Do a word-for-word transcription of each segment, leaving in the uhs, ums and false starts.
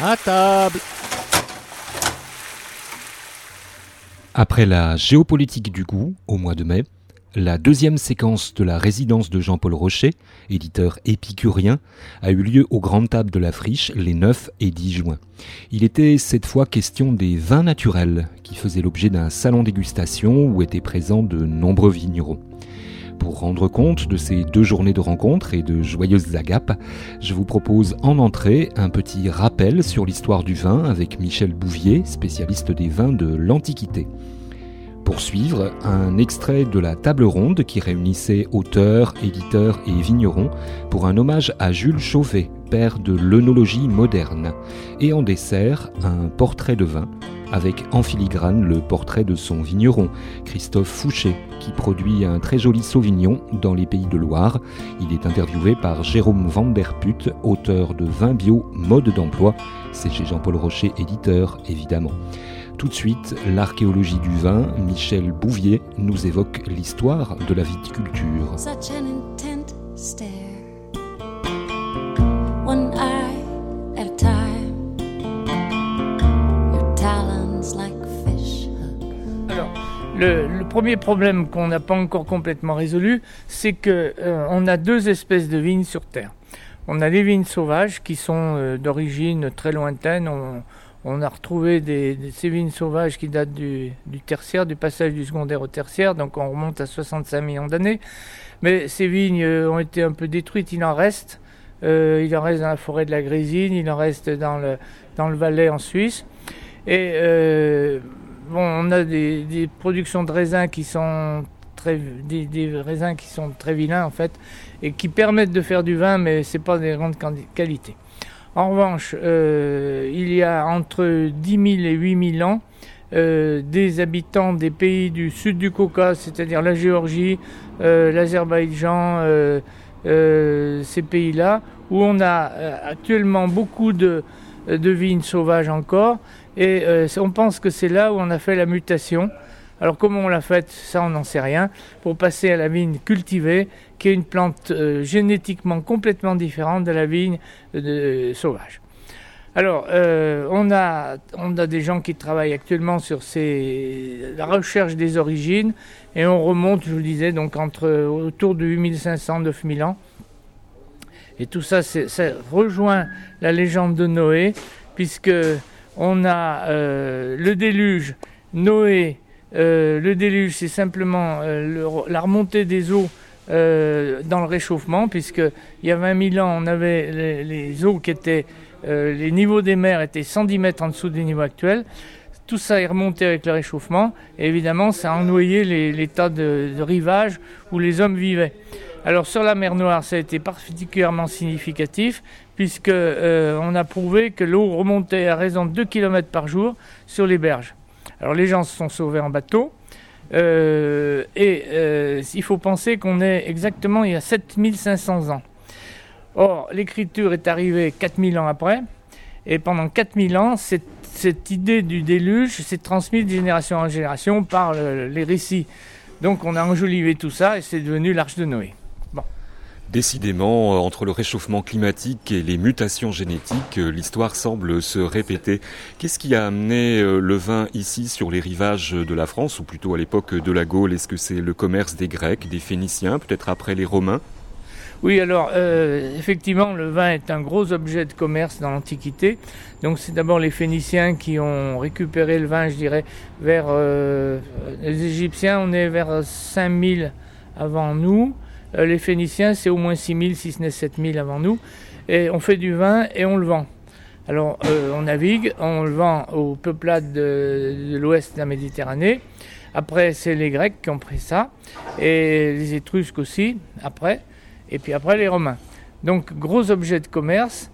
À table. Après la géopolitique du goût, au mois de mai, la deuxième séquence de la résidence de Jean-Paul Rochet, éditeur épicurien, a eu lieu aux Grandes Tables de la Friche les neuf et dix juin. Il était cette fois question des vins naturels, qui faisaient l'objet d'un salon dégustation où étaient présents de nombreux vignerons. Pour rendre compte de ces deux journées de rencontres et de joyeuses agapes, je vous propose en entrée un petit rappel sur l'histoire du vin avec Michel Bouvier, spécialiste des vins de l'Antiquité. Pour suivre, un extrait de la table ronde qui réunissait auteurs, éditeurs et vignerons pour un hommage à Jules Chauvet, père de l'œnologie moderne. Et en dessert, un portrait de vin avec en filigrane le portrait de son vigneron, Christophe Fouché, qui produit un très joli sauvignon dans les Pays de Loire. Il est interviewé par Jérôme Van der Put, auteur de Vin bio, mode d'emploi. C'est chez Jean-Paul Rochet, éditeur, évidemment. Tout de suite, l'archéologie du vin, Michel Bouvier nous évoque l'histoire de la viticulture. Such an intent stare, one eye at a time, your talons like fish hook. Alors, le, le premier problème qu'on n'a pas encore complètement résolu, c'est que euh, on a deux espèces de vignes sur Terre. On a les vignes sauvages qui sont euh, d'origine très lointaine. On, On a retrouvé des, des, ces vignes sauvages qui datent du, du tertiaire, du passage du secondaire au tertiaire, donc on remonte à soixante-cinq millions d'années. Mais ces vignes ont été un peu détruites, il en reste. Euh, il en reste dans la forêt de la Grésine, il en reste dans le, dans le Valais en Suisse. Et euh, bon, on a des, des productions de raisins qui sont très, des, des raisins qui sont très vilains en fait, et qui permettent de faire du vin, mais c'est pas des grandes qualités. En revanche, euh, il y a entre dix mille et huit mille ans, euh, des habitants des pays du sud du Caucase, c'est-à-dire la Géorgie, euh, l'Azerbaïdjan, euh, euh, ces pays-là, où on a euh, actuellement beaucoup de, de vignes sauvages encore, et euh, on pense que c'est là où on a fait la mutation. Alors comment on l'a fait, ça on n'en sait rien, pour passer à la vigne cultivée, qui est une plante euh, génétiquement complètement différente de la vigne euh, sauvage. Alors euh, on, a, on a des gens qui travaillent actuellement sur ces, la recherche des origines, et on remonte, je vous disais, donc entre, autour de huit mille cinq cents à neuf mille ans. Et tout ça, c'est, ça rejoint la légende de Noé, puisque on a euh, le déluge, Noé. Euh, le déluge, c'est simplement euh, le, la remontée des eaux euh, dans le réchauffement, puisque il y a vingt mille ans, on avait les, les eaux qui étaient, euh, les niveaux des mers étaient cent dix mètres en dessous des niveaux actuels. Tout ça est remonté avec le réchauffement, et évidemment, ça a ennoyé les, les tas de, de rivages où les hommes vivaient. Alors sur la mer Noire, ça a été particulièrement significatif, puisque euh, on a prouvé que l'eau remontait à raison de deux kilomètres par jour sur les berges. Alors les gens se sont sauvés en bateau, euh, et euh, il faut penser qu'on est exactement il y a sept mille cinq cents ans. Or, l'écriture est arrivée quatre mille ans après, et pendant quatre mille ans, cette, cette idée du déluge s'est transmise de génération en génération par le, les récits. Donc on a enjolivé tout ça, et c'est devenu l'Arche de Noé. Bon. Décidément, entre le réchauffement climatique et les mutations génétiques, l'histoire semble se répéter. Qu'est-ce qui a amené le vin ici sur les rivages de la France, ou plutôt à l'époque de la Gaule? Est-ce que c'est le commerce des Grecs, des Phéniciens, peut-être après les Romains? Oui, alors euh, effectivement, le vin est un gros objet de commerce dans l'Antiquité. Donc c'est d'abord les Phéniciens qui ont récupéré le vin, je dirais, vers euh, les Égyptiens, on est vers cinq mille avant nous. Euh, les Phéniciens, c'est au moins six mille, si ce n'est sept mille avant nous. Et on fait du vin et on le vend. Alors, euh, on navigue, on le vend aux peuplades de, de l'ouest de la Méditerranée. Après, c'est les Grecs qui ont pris ça, et les Étrusques aussi, après, et puis après les Romains. Donc, gros objet de commerce,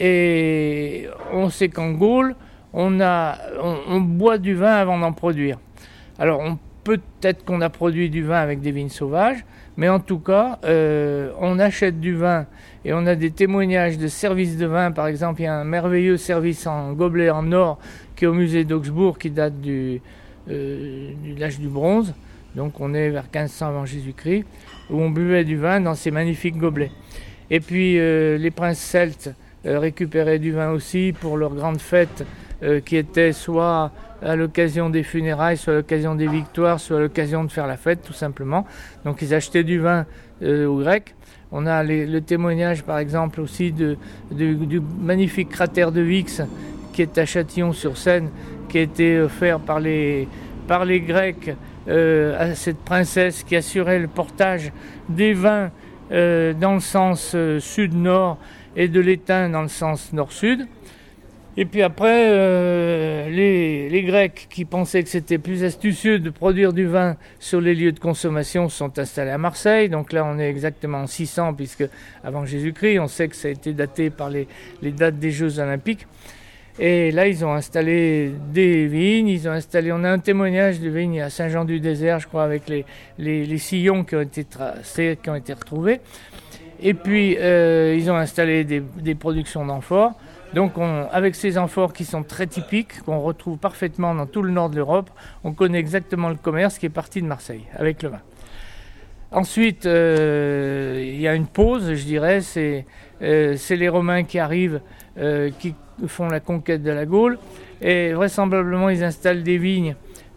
et on sait qu'en Gaule, on, a, on, on boit du vin avant d'en produire. Alors, on, peut-être qu'on a produit du vin avec des vignes sauvages, mais en tout cas, euh, on achète du vin et on a des témoignages de services de vin. Par exemple, il y a un merveilleux service en gobelet en or qui est au musée d'Augsbourg, qui date du, euh, de l'âge du bronze. Donc on est vers quinze cents avant Jésus-Christ, où on buvait du vin dans ces magnifiques gobelets. Et puis euh, les princes celtes euh, récupéraient du vin aussi pour leurs grandes fêtes euh, qui étaient soit à l'occasion des funérailles, soit à l'occasion des victoires, soit à l'occasion de faire la fête tout simplement. Donc ils achetaient du vin euh, aux Grecs. On a les, le témoignage par exemple aussi de, de, du magnifique cratère de Vix qui est à Châtillon-sur-Seine, qui a été offert par les, par les Grecs euh, à cette princesse qui assurait le portage des vins euh, dans le sens euh, sud-nord et de l'étain dans le sens nord-sud. Et puis après, euh, les, les Grecs qui pensaient que c'était plus astucieux de produire du vin sur les lieux de consommation sont installés à Marseille. Donc là, on est exactement en six cents, puisque avant Jésus-Christ, on sait que ça a été daté par les, les dates des Jeux Olympiques. Et là, ils ont installé des vignes. Ils ont installé, on a un témoignage de vignes à Saint-Jean-du-Désert, je crois, avec les, les, les sillons qui ont été tracés, qui ont été retrouvés. Et puis, euh, ils ont installé des, des productions d'amphores. Donc, on, avec ces amphores qui sont très typiques, qu'on retrouve parfaitement dans tout le nord de l'Europe, on connaît exactement le commerce qui est parti de Marseille, avec le vin. Ensuite, euh, il y a une pause, je dirais, c'est, euh, c'est les Romains qui arrivent, euh, qui font la conquête de la Gaule, et vraisemblablement, ils installent des vignes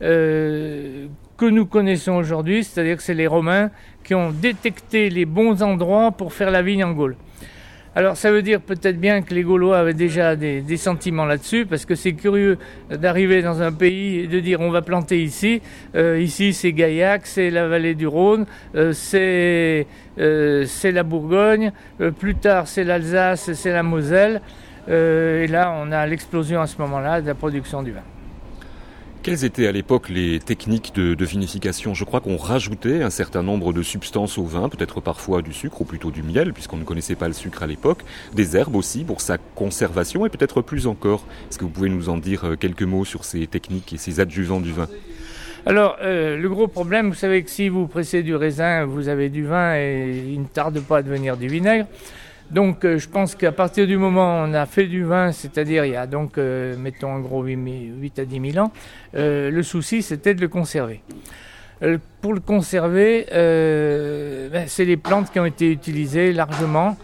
euh, que nous connaissons aujourd'hui, c'est-à-dire que c'est les Romains qui ont détecté les bons endroits pour faire la vigne en Gaule. Alors ça veut dire peut-être bien que les Gaulois avaient déjà des, des sentiments là-dessus, parce que c'est curieux d'arriver dans un pays et de dire on va planter ici, euh, ici c'est Gaillac, c'est la vallée du Rhône, euh, c'est, euh, c'est la Bourgogne, euh, plus tard c'est l'Alsace, c'est la Moselle, euh, et là on a l'explosion à ce moment-là de la production du vin. Quelles étaient à l'époque les techniques de, de vinification ? Je crois qu'on rajoutait un certain nombre de substances au vin, peut-être parfois du sucre ou plutôt du miel, puisqu'on ne connaissait pas le sucre à l'époque, des herbes aussi pour sa conservation et peut-être plus encore. Est-ce que vous pouvez nous en dire quelques mots sur ces techniques et ces adjuvants du vin ? Alors, euh, le gros problème, vous savez que si vous pressez du raisin, vous avez du vin et il ne tarde pas à devenir du vinaigre. Donc euh, je pense qu'à partir du moment où on a fait du vin, c'est-à-dire il y a donc, euh, mettons en gros huit à dix mille ans, euh, le souci c'était de le conserver. Euh, pour le conserver, euh, ben, c'est les plantes qui ont été utilisées largement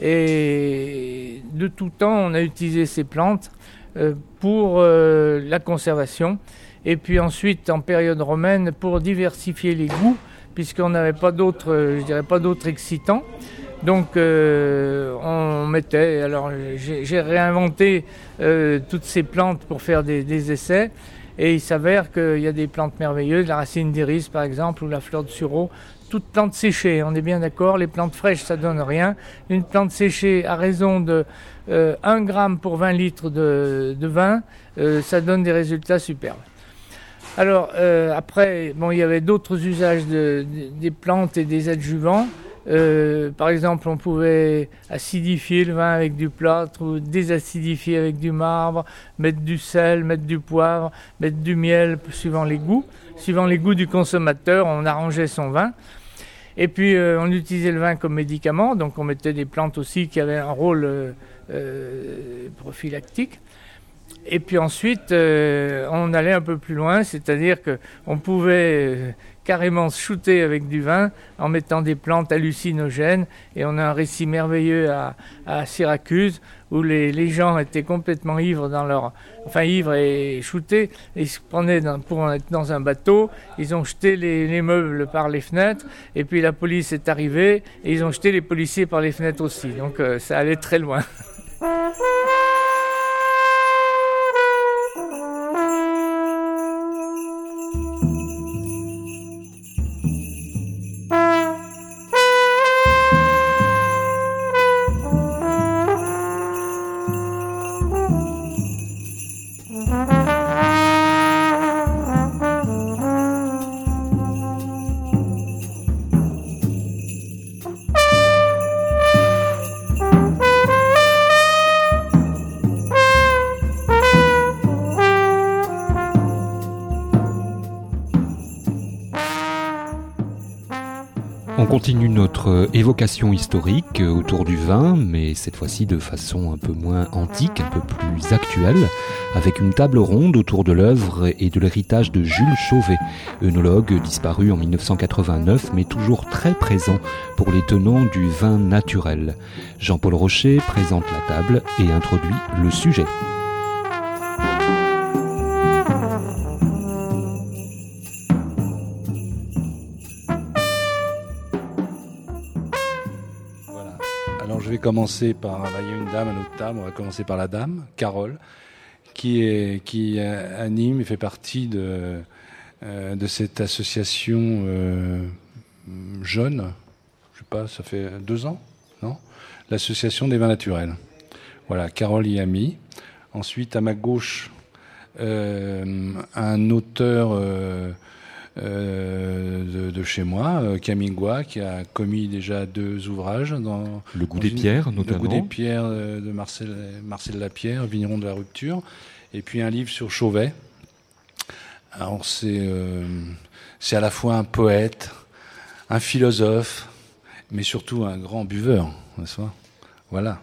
et de tout temps on a utilisé ces plantes euh, pour euh, la conservation et puis ensuite en période romaine pour diversifier les goûts puisqu'on n'avait pas d'autres, euh, je dirais pas d'autres excitants. Donc euh, on mettait, alors j'ai, j'ai réinventé euh, toutes ces plantes pour faire des, des essais et il s'avère qu'il y a des plantes merveilleuses, la racine d'iris par exemple ou la fleur de sureau, toutes plantes séchées, on est bien d'accord, les plantes fraîches ça donne rien, une plante séchée à raison de euh, un gramme pour vingt litres de, de vin, euh, ça donne des résultats superbes. Alors euh, après, bon, il y avait d'autres usages de, de, des plantes et des adjuvants. Euh, par exemple, on pouvait acidifier le vin avec du plâtre ou désacidifier avec du marbre, mettre du sel, mettre du poivre, mettre du miel, suivant les goûts. Suivant les goûts du consommateur, on arrangeait son vin. Et puis, euh, on utilisait le vin comme médicament, donc on mettait des plantes aussi qui avaient un rôle euh, euh, prophylactique. Et puis ensuite, euh, on allait un peu plus loin, c'est-à-dire qu'on pouvait euh, carrément se shooter avec du vin en mettant des plantes hallucinogènes. Et on a un récit merveilleux à, à Syracuse où les, les gens étaient complètement ivres dans leur, enfin ivres et shootés. Ils se prenaient dans, pour être dans un bateau. Ils ont jeté les, les meubles par les fenêtres. Et puis la police est arrivée et ils ont jeté les policiers par les fenêtres aussi. Donc euh, ça allait très loin. On continue notre évocation historique autour du vin, mais cette fois-ci de façon un peu moins antique, un peu plus actuelle, avec une table ronde autour de l'œuvre et de l'héritage de Jules Chauvet, œnologue disparu en mille neuf cent quatre-vingt-neuf, mais toujours très présent pour les tenants du vin naturel. Jean-Paul Rocher présente la table et introduit le sujet. Je vais commencer par, là, il y a une dame à notre table, on va commencer par la dame, Carole, qui, est, qui anime et fait partie de, euh, de cette association euh, jeune, je sais pas, ça fait deux ans, non ? L'association des vins naturels. Voilà, Carole y a mis. Ensuite, à ma gauche, euh, un auteur... Euh, Euh, de, de chez moi, euh, Camille Goua, qui a commis déjà deux ouvrages dans Le goût dans des une, pierres, notamment. Le goût des pierres euh, de Marcel, Marcel Lapierre, vigneron de la rupture, et puis un livre sur Chauvet. Alors c'est euh, c'est à la fois un poète, un philosophe, mais surtout un grand buveur, n'est-ce pas ? Voilà.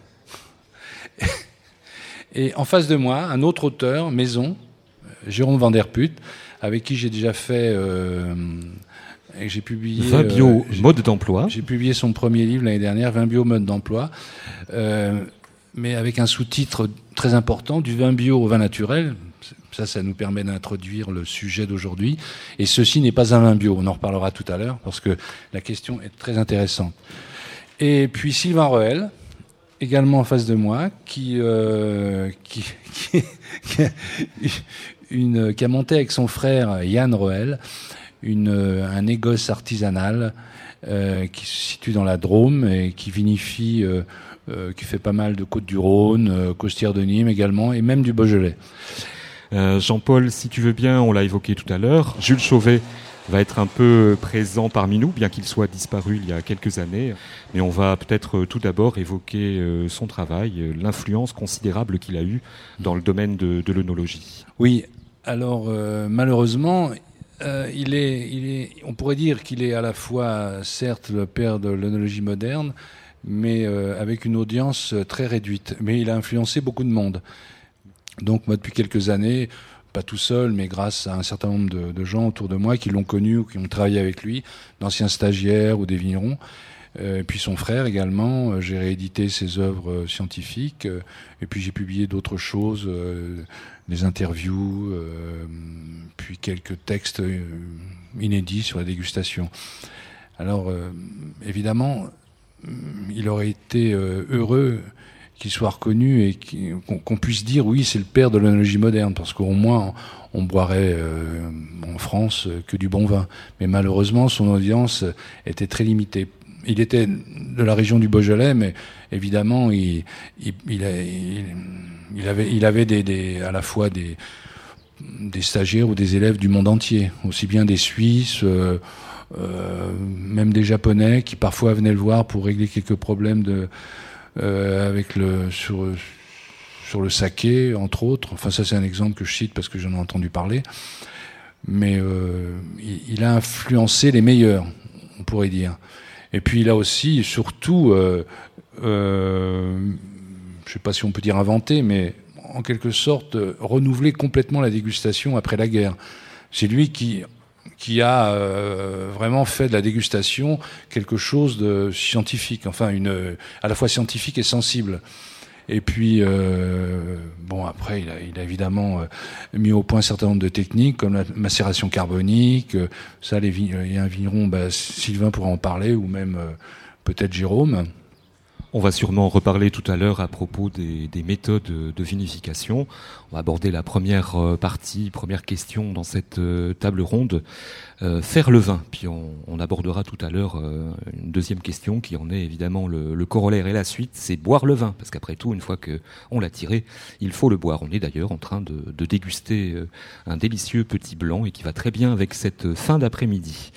Et en face de moi, un autre auteur, maison, Jérôme Van Der Put, avec qui j'ai déjà fait, euh, et j'ai publié... Vin bio, euh, mode d'emploi. J'ai publié son premier livre l'année dernière, Vin bio, mode d'emploi, euh, mais avec un sous-titre très important, du vin bio au vin naturel. Ça, ça nous permet d'introduire le sujet d'aujourd'hui. Et ceci n'est pas un vin bio, on en reparlera tout à l'heure, parce que la question est très intéressante. Et puis Sylvain Reuel, également en face de moi, qui, euh, qui, qui, qui a une, qui a monté avec son frère Yann Reuel une, un négoce artisanal euh, qui se situe dans la Drôme et qui vinifie, euh, euh, qui fait pas mal de Côtes-du-Rhône, euh, Costières de Nîmes également, et même du Beaujolais. Euh, Jean-Paul, si tu veux bien, on l'a évoqué tout à l'heure, Jules Chauvet va être un peu présent parmi nous, bien qu'il soit disparu il y a quelques années. Mais on va peut-être tout d'abord évoquer son travail, l'influence considérable qu'il a eue dans le domaine de, de l'œnologie. Oui, alors euh, malheureusement, euh, il est, il est, on pourrait dire qu'il est à la fois, certes, le père de l'œnologie moderne, mais euh, avec une audience très réduite. Mais il a influencé beaucoup de monde. Donc moi, depuis quelques années... pas tout seul, mais grâce à un certain nombre de, de gens autour de moi qui l'ont connu ou qui ont travaillé avec lui, d'anciens stagiaires ou des vignerons. Euh, et puis son frère également, euh, j'ai réédité ses œuvres euh, scientifiques, euh, et puis j'ai publié d'autres choses, euh, des interviews, euh, puis quelques textes euh, inédits sur la dégustation. Alors, euh, évidemment, il aurait été euh, heureux qu'il soit reconnu et qu'on, qu'on puisse dire oui, c'est le père de l'œnologie moderne, parce qu'au moins on boirait euh, en France que du bon vin. Mais malheureusement, son audience était très limitée. Il était de la région du Beaujolais, mais évidemment, il, il, il, a, il, il avait, il avait des, des, à la fois des, des stagiaires ou des élèves du monde entier, aussi bien des Suisses, euh, euh, même des Japonais qui parfois venaient le voir pour régler quelques problèmes de Euh, avec le sur sur le saké entre autres. Enfin ça c'est un exemple que je cite parce que j'en ai entendu parler. Mais euh, il, il a influencé les meilleurs, on pourrait dire. Et puis il a aussi surtout, euh, euh, je sais pas si on peut dire inventé, mais en quelque sorte renouvelé complètement la dégustation après la guerre. C'est lui qui qui a euh, vraiment fait de la dégustation quelque chose de scientifique, enfin une à la fois scientifique et sensible. Et puis euh, bon après il a, il a évidemment euh, mis au point un certain nombre de techniques comme la macération carbonique. Euh, ça les vignes, il y a un vigneron, bah, Sylvain pourra en parler, ou même euh, peut-être Jérôme. On va sûrement reparler tout à l'heure à propos des, des méthodes de vinification. On va aborder la première partie, première question dans cette table ronde, euh, faire le vin. Puis on, on abordera tout à l'heure euh, une deuxième question qui en est évidemment le, le corollaire et la suite, c'est boire le vin. Parce qu'après tout, une fois qu'on l'a tiré, il faut le boire. On est d'ailleurs en train de, de déguster un délicieux petit blanc et qui va très bien avec cette fin d'après-midi.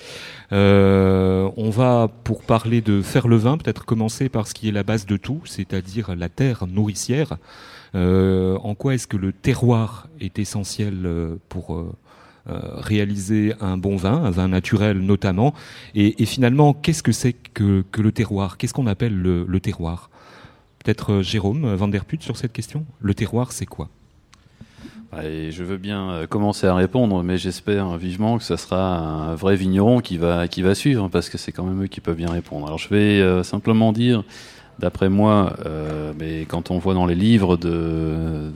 Euh, on va, pour parler de faire le vin, peut-être commencer par ce qui est la base de tout, c'est-à-dire la terre nourricière. Euh, en quoi est-ce que le terroir est essentiel pour, euh, réaliser un bon vin, un vin naturel notamment. Et, et finalement, qu'est-ce que c'est que, que le terroir? Qu'est-ce qu'on appelle le, le terroir? Peut-être euh, Jérôme Van der Put sur cette question. Le terroir, c'est quoi? Et je veux bien commencer à répondre, mais j'espère vivement que ce sera un vrai vigneron qui va, qui va suivre, parce que c'est quand même eux qui peuvent bien répondre. Alors je vais euh, simplement dire, d'après moi, euh, mais quand on voit dans les livres, de,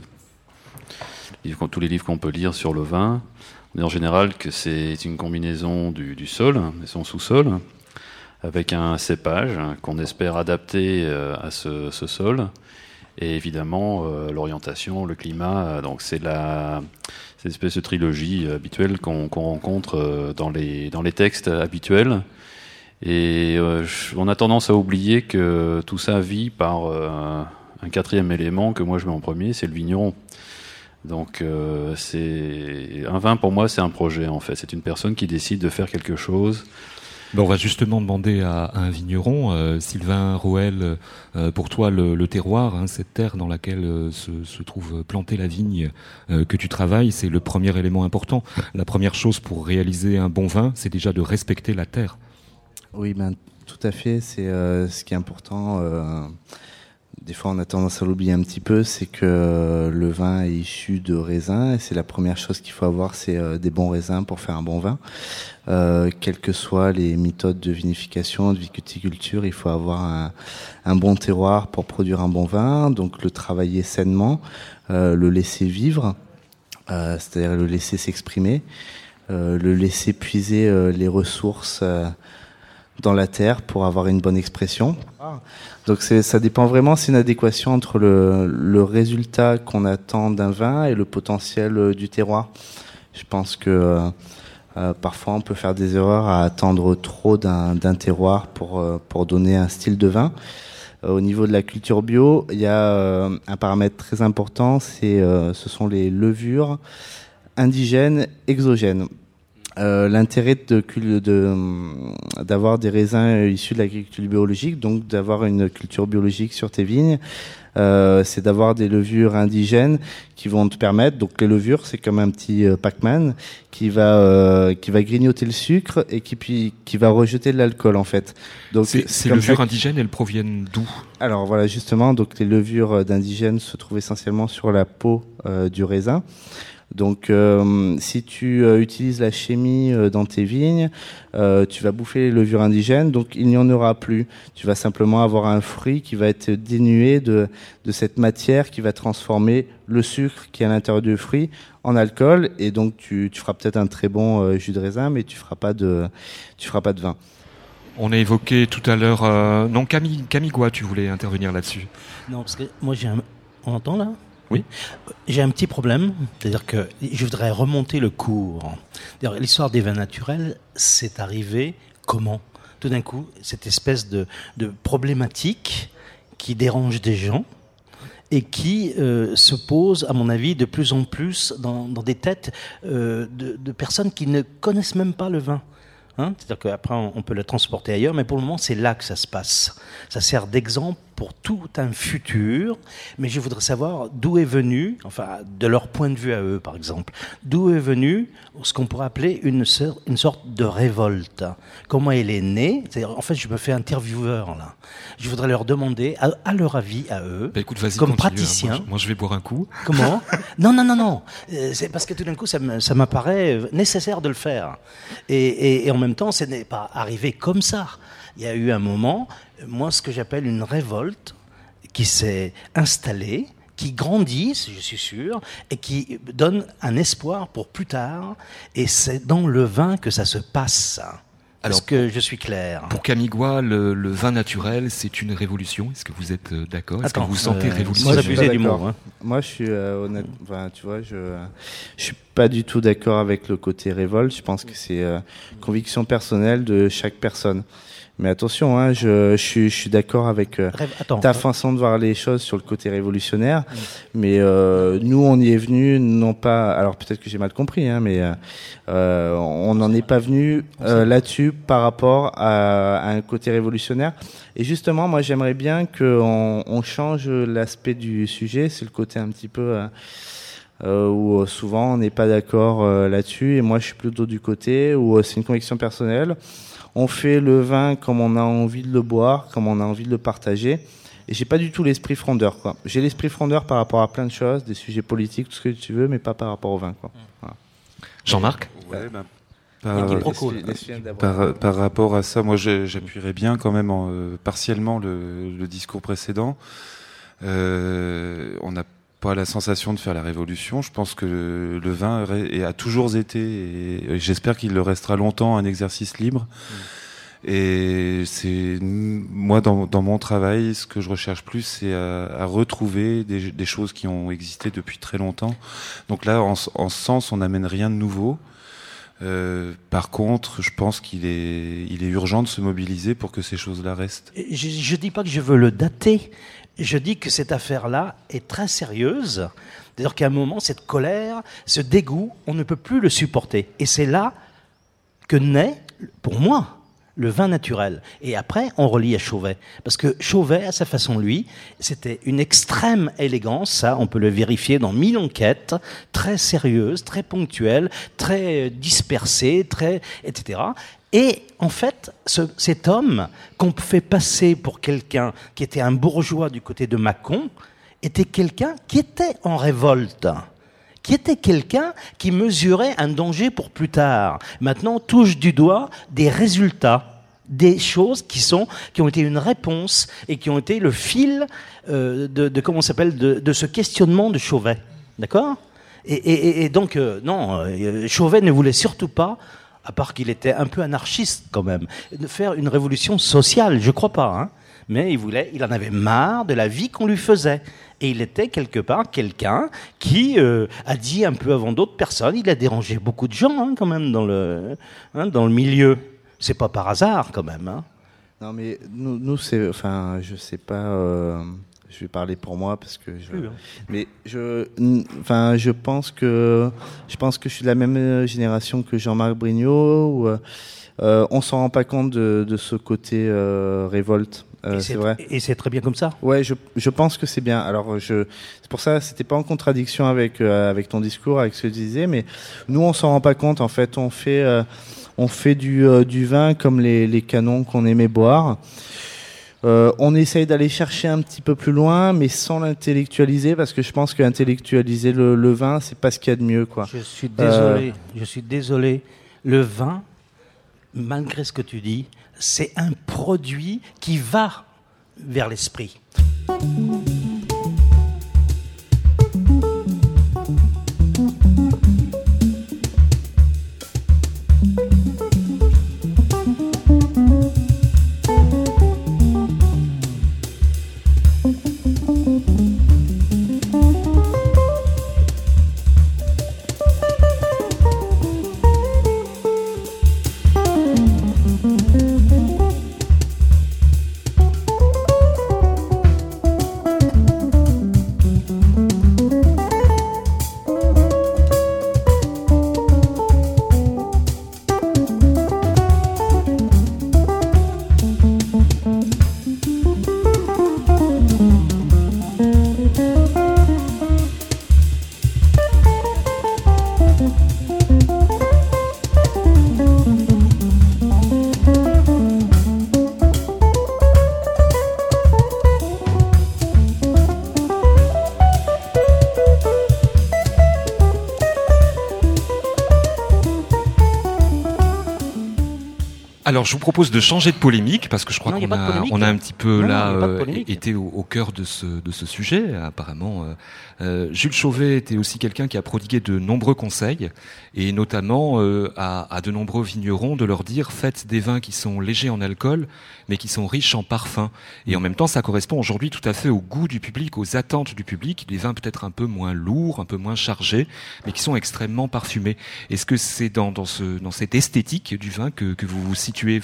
tous les livres qu'on peut lire sur le vin, on dit en général que c'est une combinaison du, du sol et son sous-sol, avec un cépage qu'on espère adapter euh, à ce, ce sol. Et évidemment, euh, l'orientation, le climat, euh, donc c'est la cette espèce de trilogie habituelle qu'on, qu'on rencontre euh, dans les dans les textes habituels. Et euh, on a tendance à oublier que tout ça vit par euh, un quatrième élément que moi je mets en premier, c'est le vigneron. Donc euh, c'est un vin pour moi, c'est un projet en fait. C'est une personne qui décide de faire quelque chose. Ben on va justement demander à, à un vigneron, euh, Sylvain Roel, euh, pour toi le, le terroir, hein, cette terre dans laquelle euh, se, se trouve plantée la vigne euh, que tu travailles, c'est le premier élément important. La première chose pour réaliser un bon vin, c'est déjà de respecter la terre. Oui, ben, tout à fait, c'est euh, ce qui est important. Euh, des fois on a tendance à l'oublier un petit peu, c'est que le vin est issu de raisins, et c'est la première chose qu'il faut avoir, c'est euh, des bons raisins pour faire un bon vin. Euh, quelles que soient les méthodes de vinification, de viticulture, il faut avoir un, un bon terroir pour produire un bon vin, donc le travailler sainement, euh, le laisser vivre, euh, c'est-à-dire le laisser s'exprimer, euh, le laisser puiser euh, les ressources euh, dans la terre pour avoir une bonne expression. Donc c'est, ça dépend vraiment, c'est une adéquation entre le, le résultat qu'on attend d'un vin et le potentiel du terroir. Je pense que euh, Euh, parfois, on peut faire des erreurs à attendre trop d'un, d'un terroir pour euh, pour donner un style de vin. Euh, au niveau de la culture bio, il y a euh, un paramètre très important, c'est euh, ce sont les levures indigènes exogènes. Euh, l'intérêt de, de d'avoir des raisins issus de l'agriculture biologique, donc d'avoir une culture biologique sur tes vignes, euh, c'est d'avoir des levures indigènes qui vont te permettre. Donc les levures, c'est comme un petit euh, Pac-Man qui va euh, qui va grignoter le sucre et qui puis qui va rejeter de l'alcool en fait. Donc c'est, ces levures indigènes, elles proviennent d'où? Alors voilà, justement, donc les levures d'indigènes se trouvent essentiellement sur la peau euh, du raisin. Donc, euh, si tu euh, utilises la chimie euh, dans tes vignes, euh, tu vas bouffer les levures indigènes, donc il n'y en aura plus. Tu vas simplement avoir un fruit qui va être dénué de, de cette matière qui va transformer le sucre qui est à l'intérieur du fruit en alcool, et donc tu, tu feras peut-être un très bon euh, jus de raisin, mais tu feras pas de, tu feras pas de vin. On a évoqué tout à l'heure... Euh, non, Camille, Camille Goua, tu voulais intervenir là-dessus. Non, parce que moi j'ai un... On entend là ? Oui. J'ai un petit problème, c'est-à-dire que je voudrais remonter le cours. D'ailleurs, l'histoire des vins naturels, c'est arrivé comment ? Tout d'un coup, cette espèce de, de problématique qui dérange des gens et qui euh, se pose, à mon avis, de plus en plus dans, dans des têtes euh, de, de personnes qui ne connaissent même pas le vin. Hein, c'est-à-dire qu'après on peut le transporter ailleurs, mais pour le moment c'est là que ça se passe. Ça sert d'exemple pour tout un futur, mais je voudrais savoir d'où est venu, enfin de leur point de vue à eux par exemple, d'où est venu ce qu'on pourrait appeler une, une sorte de révolte. Comment elle est née? C'est-à-dire, en fait je me fais intervieweur là. Je voudrais leur demander, à, à leur avis à eux, bah, écoute, vas-y, comme continue, praticiens. Hein. Moi, moi je vais boire un coup. Comment? Non, non, non, non. C'est parce que tout d'un coup ça, me, ça m'apparaît nécessaire de le faire. Et, et, et en même temps, ce n'est pas arrivé comme ça. Il y a eu un moment, moi, ce que j'appelle une révolte qui s'est installée, qui grandit, je suis sûr, et qui donne un espoir pour plus tard. Et c'est dans le vin que ça se passe. Alors, est-ce que je suis clair? Pour Camille Goua, le, le vin naturel, c'est une révolution. Est-ce que vous êtes d'accord? Est-ce Attends, que vous vous sentez euh, révolutionnaire? Moi, j'abusais du mot. Hein. Moi, je suis euh, honnête. Enfin, tu vois, je je suis pas du tout d'accord avec le côté révolte. Je pense que c'est euh, conviction personnelle de chaque personne. Mais attention, hein, je, je suis, je suis d'accord avec euh, Rêve, attends, ta hein. façon de voir les choses sur le côté révolutionnaire. Mmh. Mais euh, nous, on y est venu non pas. Alors peut-être que j'ai mal compris, hein, mais euh, on n'en est pas venu euh, là-dessus par rapport à, à un côté révolutionnaire. Et justement, moi, j'aimerais bien qu'on on change l'aspect du sujet. C'est le côté un petit peu. Euh, euh, où euh, souvent on n'est pas d'accord euh, là-dessus. Et moi, je suis plutôt du côté où euh, c'est une conviction personnelle. On fait le vin comme on a envie de le boire, comme on a envie de le partager. Et j'ai pas du tout l'esprit frondeur, quoi. J'ai l'esprit frondeur par rapport à plein de choses, des sujets politiques, tout ce que tu veux, mais pas par rapport au vin, quoi. Voilà. Jean-Marc ? Ouais, ben, Par, par, par rapport à ça, moi je, j'appuierais bien quand même en, euh, partiellement le, le discours précédent. Euh, on n'a pas la sensation de faire la révolution. Je pense que le, le vin est, a toujours été, et, et j'espère qu'il le restera longtemps, un exercice libre. Mmh. Et c'est moi dans, dans mon travail, ce que je recherche plus, c'est à, à retrouver des, des choses qui ont existé depuis très longtemps. Donc là, en, en ce sens, on n'amène rien de nouveau. Euh, par contre, je pense qu'il est, il est urgent de se mobiliser pour que ces choses-là restent. Je ne dis pas que je veux le dater, je dis que cette affaire-là est très sérieuse. C'est-à-dire qu'à un moment, cette colère, ce dégoût, on ne peut plus le supporter. Et c'est là que naît, pour moi, le vin naturel. Et après, on relie à Chauvet. Parce que Chauvet, à sa façon, lui, c'était une extrême élégance, ça, on peut le vérifier dans mille enquêtes, très sérieuse, très ponctuelle, très dispersée, très, et cetera. Et en fait, ce, cet homme qu'on fait passer pour quelqu'un qui était un bourgeois du côté de Mâcon, était quelqu'un qui était en révolte, qui était quelqu'un qui mesurait un danger pour plus tard. Maintenant, on touche du doigt des résultats, des choses qui sont, qui ont été une réponse et qui ont été le fil euh, de, de comment on s'appelle de, de ce questionnement de Chauvet, d'accord ? et, et, et donc euh, non, euh, Chauvet ne voulait surtout pas, à part qu'il était un peu anarchiste quand même, de faire une révolution sociale. Je crois pas, hein. Mais il voulait, il en avait marre de la vie qu'on lui faisait. Et il était quelque part quelqu'un qui euh, a dit un peu avant d'autres personnes, il a dérangé beaucoup de gens hein, quand même dans le, hein, dans le milieu. C'est pas par hasard quand même. Hein. Non mais nous, nous c'est, enfin, je sais pas. Euh, je vais parler pour moi parce que. Je, oui, hein. Mais je, enfin, je pense que, je pense que je suis de la même génération que Jean-Marc Brignot. Où, euh, on s'en rend pas compte de, de ce côté euh, révolte. Euh, c'est, c'est vrai. Et c'est très bien comme ça. Ouais, je, je pense que c'est bien. Alors, je, c'est pour ça, c'était pas en contradiction avec euh, avec ton discours, avec ce que tu disais, mais nous, on s'en rend pas compte. En fait, on fait euh, on fait du euh, du vin comme les les canons qu'on aimait boire. Euh, on essaye d'aller chercher un petit peu plus loin, mais sans l'intellectualiser, parce que je pense qu'intellectualiser le, le vin, c'est pas ce qu'il y a de mieux, quoi. Je suis désolé. Euh... Je suis désolé. Le vin, malgré ce que tu dis, c'est un produit qui va vers l'esprit. Alors, je vous propose de changer de polémique parce que je crois non, qu'on a, a on a un petit peu non, là non, euh, été au, au cœur de ce, de ce sujet. Apparemment, euh, euh, Jules Chauvet était aussi quelqu'un qui a prodigué de nombreux conseils et notamment euh, à, à de nombreux vignerons de leur dire faites des vins qui sont légers en alcool mais qui sont riches en parfums. Et en même temps, ça correspond aujourd'hui tout à fait au goût du public, aux attentes du public, des vins peut-être un peu moins lourds, un peu moins chargés, mais qui sont extrêmement parfumés. Est-ce que c'est dans, dans, ce, dans cette esthétique du vin que, que vous vous situez, vous ?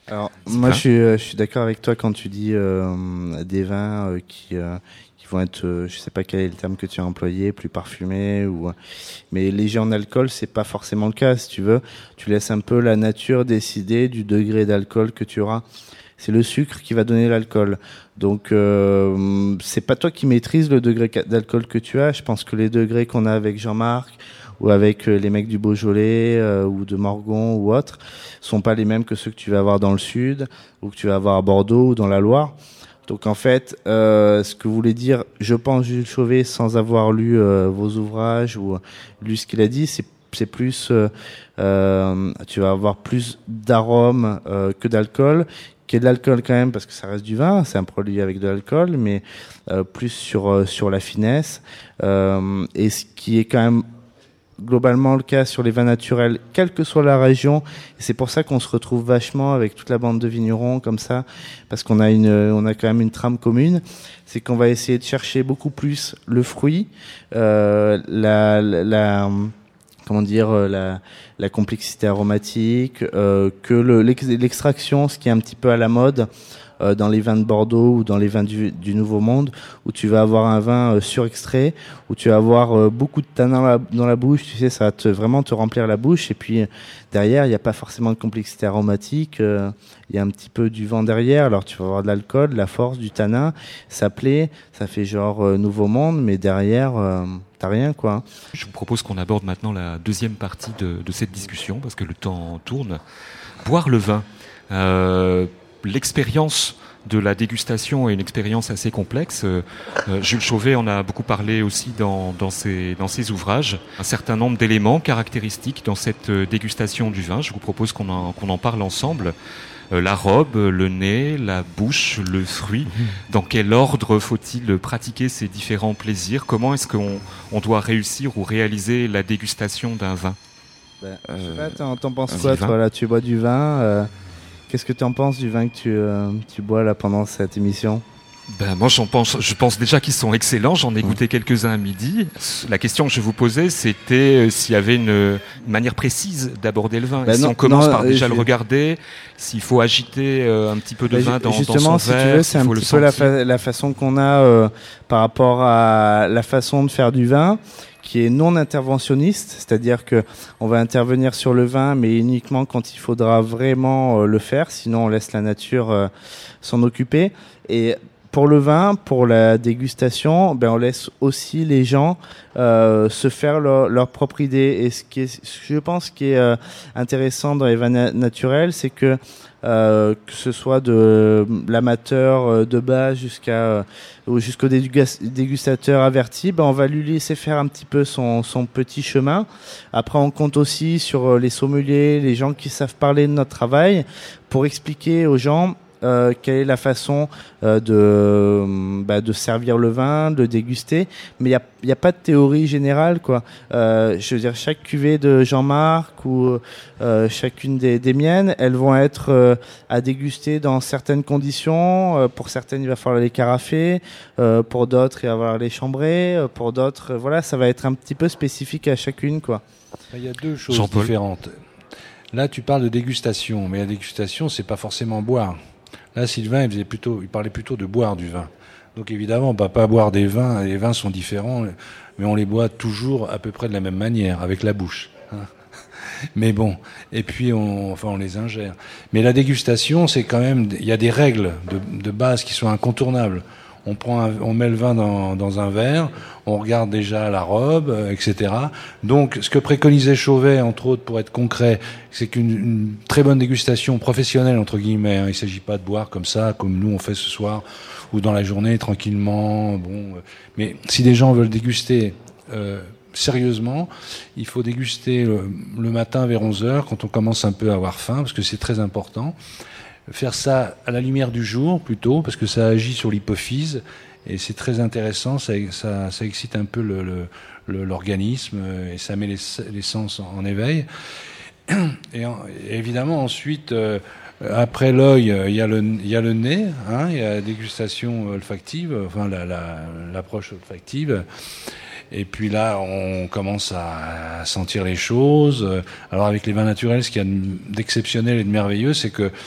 Alors, C'est moi, ça. je suis, euh, je suis d'accord avec toi quand tu dis euh, des vins euh, qui, euh, qui vont être, euh, je sais pas quel est le terme que tu as employé, plus parfumés, ou, mais léger en alcool, c'est pas forcément le cas. Si tu veux, tu laisses un peu la nature décider du degré d'alcool que tu auras. C'est le sucre qui va donner l'alcool. Donc, euh, c'est pas toi qui maîtrise le degré d'alcool que tu as. Je pense que les degrés qu'on a avec Jean-Marc, ou avec euh, les mecs du Beaujolais euh, ou de Morgon ou autres, sont pas les mêmes que ceux que tu vas avoir dans le sud ou que tu vas avoir à Bordeaux ou dans la Loire. Donc en fait, euh, ce que voulait dire, je pense, Jules Chauvet, sans avoir lu euh, vos ouvrages ou lu ce qu'il a dit, c'est c'est plus, euh, euh, tu vas avoir plus d'arômes euh, que d'alcool, qui est de l'alcool quand même parce que ça reste du vin, c'est un produit avec de l'alcool, mais euh, plus sur euh, sur la finesse euh, et ce qui est quand même globalement le cas sur les vins naturels, quelle que soit la région. Et c'est pour ça qu'on se retrouve vachement avec toute la bande de vignerons comme ça, parce qu'on a une, on a quand même une trame commune. C'est qu'on va essayer de chercher beaucoup plus le fruit, euh, la, la, la comment dire, la, la complexité aromatique, euh, que le, l'extraction, ce qui est un petit peu à la mode euh, dans les vins de Bordeaux ou dans les vins du, du Nouveau Monde, où tu vas avoir un vin euh, surextrait, où tu vas avoir euh, beaucoup de tanin dans la, dans la bouche, tu sais, ça va te, vraiment te remplir la bouche, et puis derrière, il n'y a pas forcément de complexité aromatique, euh, il y a un petit peu du vent derrière, alors tu vas avoir de l'alcool, de la force, du tanin, ça plaît, ça fait genre euh, Nouveau Monde, mais derrière... Euh, T'as rien, quoi. Je vous propose qu'on aborde maintenant la deuxième partie de, de cette discussion, parce que le temps tourne. Boire le vin. Euh, l'expérience de la dégustation est une expérience assez complexe. Euh, Jules Chauvet en a beaucoup parlé aussi dans, dans, ses, dans ses ouvrages. Un certain nombre d'éléments caractéristiques dans cette dégustation du vin. Je vous propose qu'on en, qu'on en parle ensemble. Euh, la robe, le nez, la bouche, le fruit. Dans quel ordre faut-il pratiquer ces différents plaisirs? Comment est-ce qu'on on doit réussir ou réaliser la dégustation d'un vin? Ben, euh, je sais pas, t'en, t'en penses euh, quoi, toi, là? Tu bois du vin. Euh, qu'est-ce que t'en penses du vin que tu, euh, tu bois là pendant cette émission? Ben moi j'en pense, je pense déjà qu'ils sont excellents. J'en ai goûté quelques-uns à midi. La question que je vous posais, c'était euh, s'il y avait une, une manière précise d'aborder le vin. Ben Et si non, on commence non, par déjà je... le regarder, s'il faut agiter euh, un petit peu de ben vin dans, justement, dans son si verre, tu veux, c'est un faut petit le peu la, sentir. fa- la façon qu'on a euh, par rapport à la façon de faire du vin, qui est non interventionniste, c'est-à-dire que on va intervenir sur le vin, mais uniquement quand il faudra vraiment euh, le faire, sinon on laisse la nature euh, s'en occuper. Et pour le vin, pour la dégustation, ben on laisse aussi les gens euh, se faire leur, leur propre idée. Et ce qui est, je pense, qui est euh, intéressant dans les vins na- naturels, c'est que euh, que ce soit de l'amateur de base jusqu'à euh, jusqu'au dégustateur averti, ben on va lui laisser faire un petit peu son son petit chemin. Après, on compte aussi sur les sommeliers, les gens qui savent parler de notre travail, pour expliquer aux gens Euh, quelle est la façon euh, de bah, de servir le vin, de déguster, mais il y a il y a pas de théorie générale, quoi. Euh, je veux dire, chaque cuvée de Jean-Marc ou euh, chacune des, des miennes, elles vont être euh, à déguster dans certaines conditions. Euh, pour certaines, il va falloir les carafer, euh, pour d'autres, il va falloir les chambrer, euh, pour d'autres, euh, voilà, ça va être un petit peu spécifique à chacune, quoi. Il y a deux choses Jean-Paul. différentes. Là, tu parles de dégustation, mais la dégustation, c'est pas forcément boire. Là, Sylvain, il, faisait plutôt, il parlait plutôt de boire du vin. Donc évidemment, on ne va pas boire des vins, les vins sont différents, mais on les boit toujours à peu près de la même manière, avec la bouche. Hein. Mais bon, et puis on, enfin, on les ingère. Mais la dégustation, c'est quand même, il y a des règles de, de base qui sont incontournables. On prend, un, on met le vin dans, dans un verre, on regarde déjà la robe, euh, et cetera. Donc, ce que préconisait Chauvet, entre autres, pour être concret, c'est qu'une une très bonne dégustation professionnelle, entre guillemets. Hein, il ne s'agit pas de boire comme ça, comme nous on fait ce soir, ou dans la journée tranquillement. Bon, euh, mais si des gens veulent déguster euh, sérieusement, il faut déguster le, le matin vers onze heures, quand on commence un peu à avoir faim, parce que c'est très important. Faire ça à la lumière du jour plutôt, parce que ça agit sur l'hypophyse et c'est très intéressant, ça, ça, ça excite un peu le, le, le, l'organisme et ça met les, les sens en, en éveil. Et, en, et évidemment ensuite, euh, après l'œil, il y a le, il y a le nez, hein, il y a la dégustation olfactive, enfin la, la, l'approche olfactive. Et puis là, on commence à sentir les choses. Alors avec les vins naturels, ce qu'il y a d'exceptionnel et de merveilleux, c'est que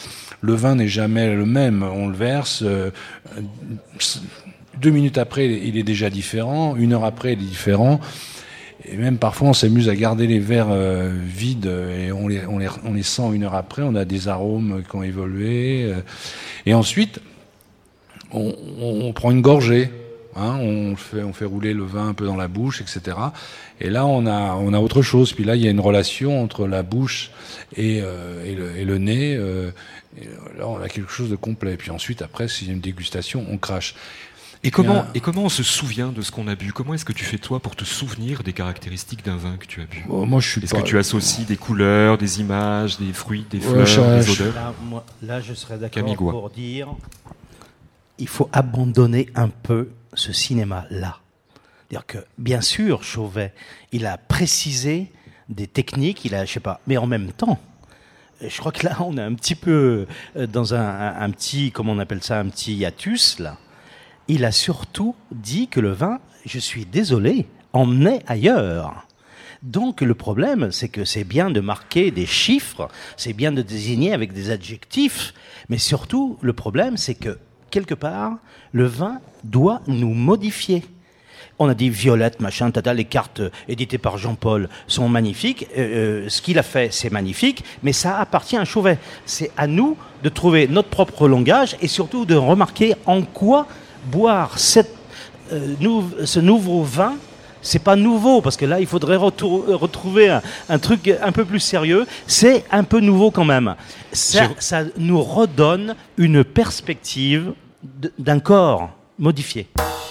Le vin n'est jamais le même. On le verse, euh, deux minutes après, il est déjà différent. Une heure après, il est différent. Et même parfois, on s'amuse à garder les verres euh, vides et on les, on, les, on les sent une heure après. On a des arômes qui ont évolué. Euh, et ensuite, on, on, on prend une gorgée. Hein, on fait, on fait rouler le vin un peu dans la bouche, et cetera. Et là, on a, on a autre chose. Puis là, il y a une relation entre la bouche et, euh, et, le, et le nez. Euh, et là, on a quelque chose de complet. Puis ensuite, après, s'il y a une dégustation, on crache. Et comment, et comment on se souvient de ce qu'on a bu? Comment est-ce que tu fais toi pour te souvenir des caractéristiques d'un vin que tu as bu? Oh, moi, je suis Est-ce pas... que tu associes des couleurs, des images, des fruits, des Ouais, fleurs, je- des je- odeurs? Là, moi, là, je serais d'accord Camille Goua. pour dire il faut abandonner un peu ce cinéma-là. C'est-à-dire que, bien sûr, Chauvet, il a précisé des techniques, il a, je sais pas, mais en même temps, je crois que là, on est un petit peu euh, dans un, un, un petit, comment on appelle ça, un petit hiatus, là. Il a surtout dit que le vin, je suis désolé, emmenait ailleurs. Donc le problème, c'est que c'est bien de marquer des chiffres, c'est bien de désigner avec des adjectifs, mais surtout, le problème, c'est que, quelque part, le vin doit nous modifier. On a dit violette, machin, tata, les cartes euh, éditées par Jean-Paul sont magnifiques. Euh, euh, ce qu'il a fait, c'est magnifique, mais ça appartient à Chauvet. C'est à nous de trouver notre propre langage et surtout de remarquer en quoi boire cette, euh, nou- ce nouveau vin, c'est pas nouveau, parce que là, il faudrait retour- retrouver un, un truc un peu plus sérieux. C'est un peu nouveau quand même. Ça, J'ai- ça nous redonne une perspective d- d'un corps modifié.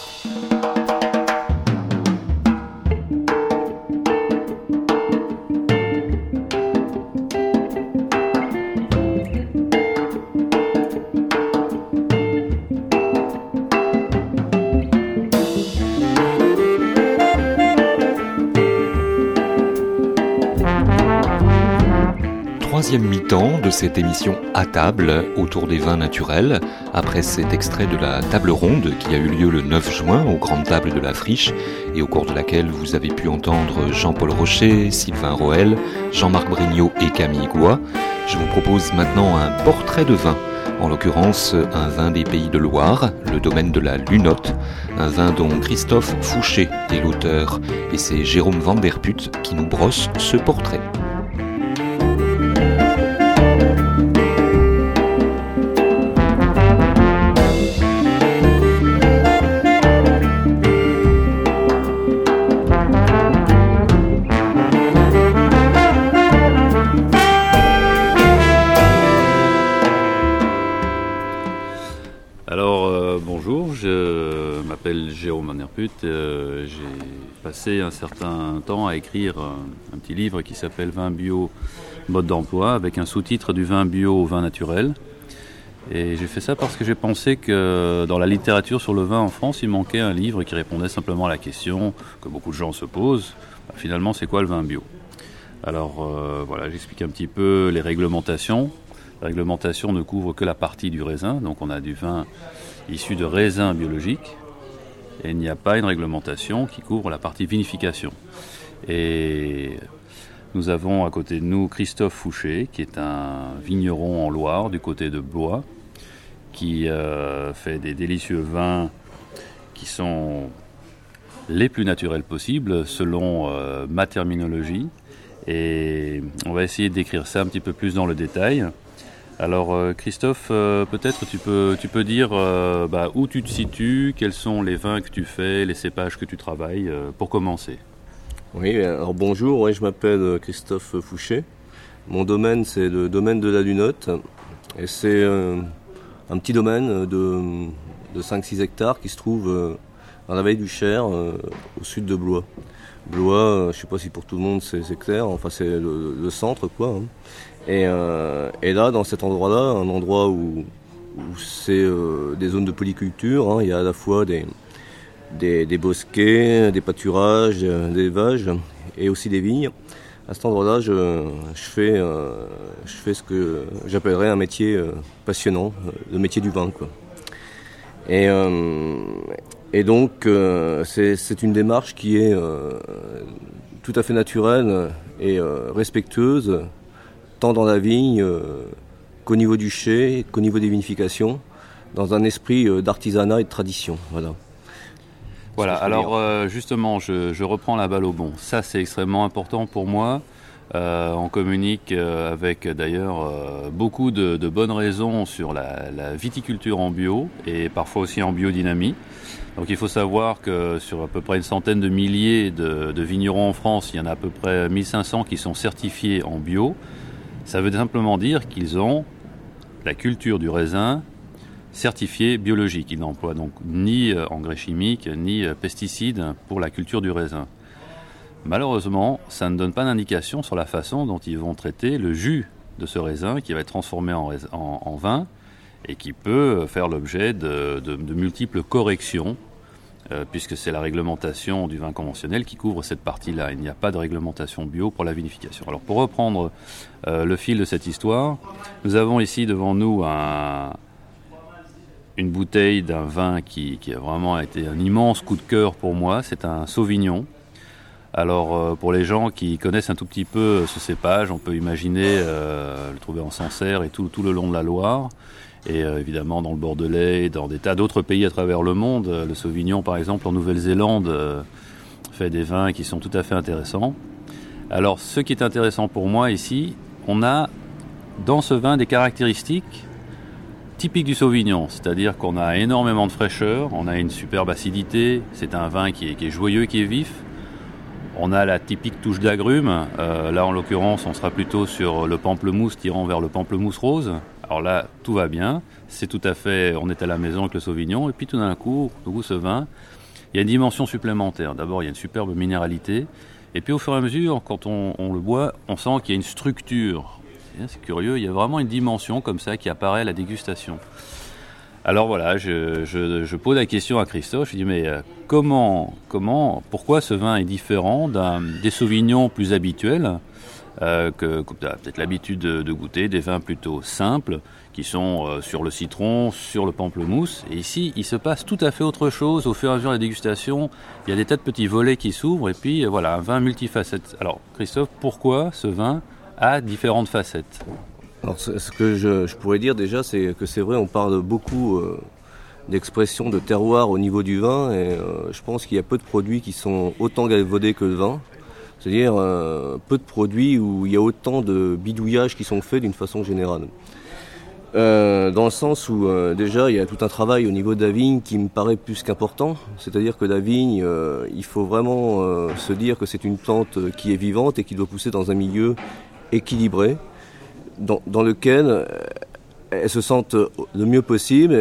Troisième mi-temps de cette émission à table autour des vins naturels, après cet extrait de la table ronde qui a eu lieu le neuf juin aux grandes tables de la Friche et au cours de laquelle vous avez pu entendre Jean-Paul Rocher, Sylvain Roel, Jean-Marc Brignot et Camille Goua. Je vous propose maintenant un portrait de vin, en l'occurrence un vin des Pays de Loire, le domaine de la Lunotte, un vin dont Christophe Fouché est l'auteur, et c'est Jérôme Van Der Put qui nous brosse ce portrait. Alors, euh, bonjour, je m'appelle Jérôme Van Der Put. Euh, j'ai passé un certain temps à écrire un, un petit livre qui s'appelle Vin bio, mode d'emploi, avec un sous-titre du vin bio au vin naturel. Et j'ai fait ça parce que j'ai pensé que dans la littérature sur le vin en France, il manquait un livre qui répondait simplement à la question que beaucoup de gens se posent. Bah, finalement, c'est quoi le vin bio? Alors euh, voilà, j'explique un petit peu les réglementations. La réglementation ne couvre que la partie du raisin, donc on a du vin issu de raisins biologiques, et il n'y a pas une réglementation qui couvre la partie vinification. Et nous avons à côté de nous Christophe Fouché, qui est un vigneron en Loire, du côté de Blois, qui euh, fait des délicieux vins qui sont les plus naturels possibles, selon euh, ma terminologie. Et on va essayer de décrire ça un petit peu plus dans le détail. Alors euh, Christophe, euh, peut-être tu peux, tu peux dire euh, bah, où tu te situes, quels sont les vins que tu fais, les cépages que tu travailles, euh, pour commencer. Oui, alors bonjour, ouais, je m'appelle Christophe Fouché. Mon domaine, c'est le domaine de la Lunotte. Et c'est euh, un petit domaine de, de cinq six hectares qui se trouve euh, dans la vallée du Cher, euh, au sud de Blois. Blois, euh, je ne sais pas si pour tout le monde c'est, c'est clair, enfin c'est le, le centre, quoi. Hein. Et, euh, et là, dans cet endroit-là, un endroit où, où c'est euh, des zones de polyculture, hein, il y a à la fois des, des, des bosquets, des pâturages, des élevages et aussi des vignes. À cet endroit-là, je, je, fais, euh, je fais ce que j'appellerais un métier euh, passionnant, le métier du vin, quoi. Et, euh, et donc, euh, c'est, c'est une démarche qui est euh, tout à fait naturelle et euh, respectueuse, tant dans la vigne euh, qu'au niveau du chai, qu'au niveau des vinifications, dans un esprit d'artisanat et de tradition. Voilà. Voilà, alors euh, justement, je, je reprends la balle au bond. Ça, c'est extrêmement important pour moi. Euh, on communique euh, avec d'ailleurs euh, beaucoup de, de bonnes raisons sur la, la viticulture en bio et parfois aussi en biodynamie. Donc il faut savoir que sur à peu près une centaine de milliers de, de vignerons en France, il y en a à peu près mille cinq cents qui sont certifiés en bio. Ça veut simplement dire qu'ils ont la culture du raisin certifiée biologique. Ils n'emploient donc ni engrais chimiques ni pesticides pour la culture du raisin. Malheureusement, ça ne donne pas d'indication sur la façon dont ils vont traiter le jus de ce raisin qui va être transformé en, raisin, en, en vin et qui peut faire l'objet de, de, de multiples corrections euh, puisque c'est la réglementation du vin conventionnel qui couvre cette partie-là. Il n'y a pas de réglementation bio pour la vinification. Alors pour reprendre euh, le fil de cette histoire, nous avons ici devant nous un, une bouteille d'un vin qui, qui a vraiment été un immense coup de cœur pour moi. C'est un Sauvignon. Alors euh, pour les gens qui connaissent un tout petit peu ce cépage, on peut imaginer euh, le trouver en Sancerre et tout, tout le long de la Loire. Et euh, évidemment dans le Bordelais et dans des tas d'autres pays à travers le monde. Le Sauvignon par exemple en Nouvelle-Zélande euh, fait des vins qui sont tout à fait intéressants. Alors ce qui est intéressant pour moi ici, on a dans ce vin des caractéristiques typiques du Sauvignon. C'est-à-dire qu'on a énormément de fraîcheur, on a une superbe acidité, c'est un vin qui est, qui est joyeux, qui est vif. On a la typique touche d'agrumes. Euh, là, en l'occurrence, on sera plutôt sur le pamplemousse tirant vers le pamplemousse rose. Alors là, tout va bien. C'est tout à fait... On est à la maison avec le Sauvignon. Et puis tout d'un coup, au goût ce vin, il y a une dimension supplémentaire. D'abord, il y a une superbe minéralité. Et puis au fur et à mesure, quand on, on le boit, on sent qu'il y a une structure. C'est curieux, il y a vraiment une dimension comme ça qui apparaît à la dégustation. Alors voilà, je, je, je pose la question à Christophe, je dis mais euh, comment, comment, pourquoi ce vin est différent d'un, des Sauvignons plus habituels euh, que, que tu as peut-être l'habitude de, de goûter, des vins plutôt simples qui sont euh, sur le citron, sur le pamplemousse. Et ici, il se passe tout à fait autre chose. Au fur et à mesure de la dégustation, il y a des tas de petits volets qui s'ouvrent et puis euh, voilà, un vin multifacette. Alors Christophe, pourquoi ce vin a différentes facettes ? Alors, ce que je, je pourrais dire déjà, c'est que c'est vrai, on parle beaucoup euh, d'expression de terroir au niveau du vin, et euh, je pense qu'il y a peu de produits qui sont autant galvaudés que le vin. C'est-à-dire euh, peu de produits où il y a autant de bidouillages qui sont faits d'une façon générale. Euh, dans le sens où euh, déjà il y a tout un travail au niveau de la vigne qui me paraît plus qu'important. C'est-à-dire que la vigne, euh, il faut vraiment euh, se dire que c'est une plante qui est vivante et qui doit pousser dans un milieu équilibré. Dans, dans lequel euh, elles se sentent le mieux possible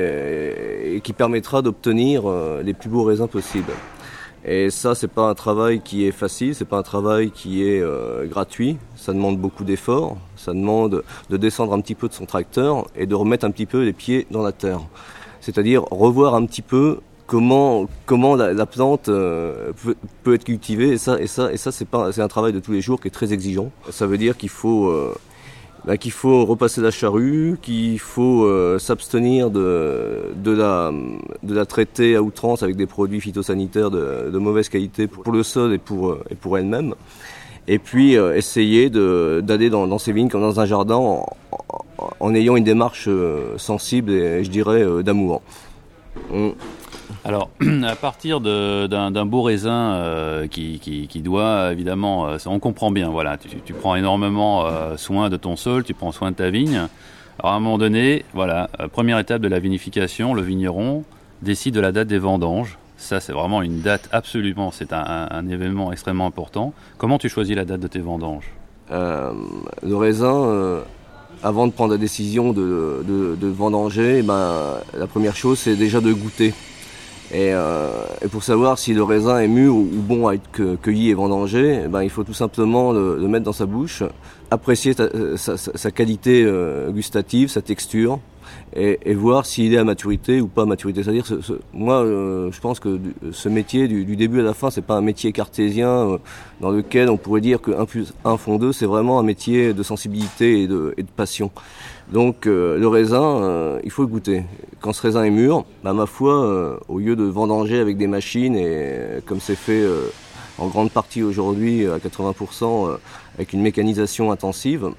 et, et qui permettra d'obtenir euh, les plus beaux raisins possibles. Et ça, c'est pas un travail qui est facile, c'est pas un travail qui est euh, gratuit. Ça demande beaucoup d'efforts, ça demande de descendre un petit peu de son tracteur et de remettre un petit peu les pieds dans la terre. C'est-à-dire revoir un petit peu comment comment la, la plante euh, peut, peut être cultivée. Et ça, et ça, et ça, c'est pas, c'est un travail de tous les jours qui est très exigeant. Ça veut dire qu'il faut euh, Bah, qu'il faut repasser la charrue, qu'il faut euh, s'abstenir de, de, la, de la traiter à outrance avec des produits phytosanitaires de, de mauvaise qualité pour, pour le sol et pour, et pour elle-même. Et puis euh, essayer de, d'aller dans, dans ces vignes comme dans un jardin en, en, en ayant une démarche euh, sensible et je dirais euh, d'amour. Mmh. Alors, à partir de, d'un, d'un beau raisin euh, qui, qui, qui doit, évidemment, euh, on comprend bien, voilà, tu, tu prends énormément euh, soin de ton sol, tu prends soin de ta vigne. Alors, à un moment donné, voilà, euh, première étape de la vinification, le vigneron décide de la date des vendanges. Ça, c'est vraiment une date absolument, c'est un, un, un événement extrêmement important. Comment tu choisis la date de tes vendanges ? euh, Le raisin... Euh... Avant de prendre la décision de, de, de vendanger, ben, la première chose, c'est déjà de goûter. Et, euh, et pour savoir si le raisin est mûr ou, ou bon à être cueilli et vendangé, ben, il faut tout simplement le, le mettre dans sa bouche, apprécier ta, sa, sa, sa qualité euh, gustative, sa texture, et, et voir s'il est à maturité ou pas à maturité. C'est-à-dire, ce, ce, moi, euh, je pense que ce métier, du, du début à la fin, c'est pas un métier cartésien euh, dans lequel on pourrait dire que un plus un font deux. C'est vraiment un métier de sensibilité et de, et de passion. Donc, euh, le raisin, euh, il faut le goûter. Quand ce raisin est mûr, bah, ma foi, euh, au lieu de vendanger avec des machines et euh, comme c'est fait euh, en grande partie aujourd'hui à quatre-vingts pour cent euh, avec une mécanisation intensive,